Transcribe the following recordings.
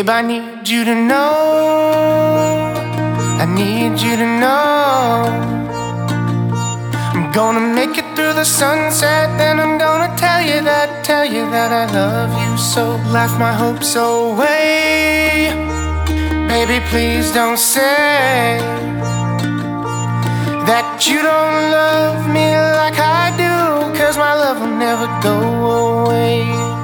Babe, I need you to know, I need you to know, I'm gonna make it through the sunset, then I'm gonna tell you that I love you so. Laugh my hopes away. Baby, please don't say that you don't love me like I do, 'cause my love will never go away.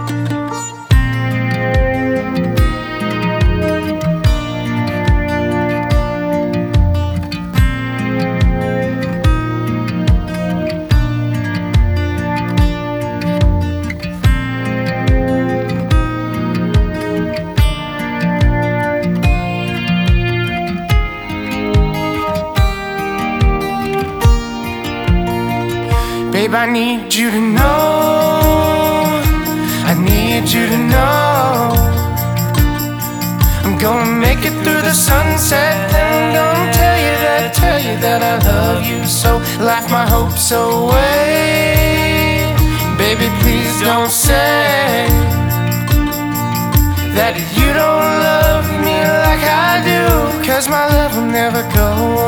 Babe, I need you to know, I need you to know, I'm gonna make it through the sunset, then I'm gonna tell you that I love you so. Laugh my hopes away. Baby, please don't say that you don't love me like I do, 'cause my love will never go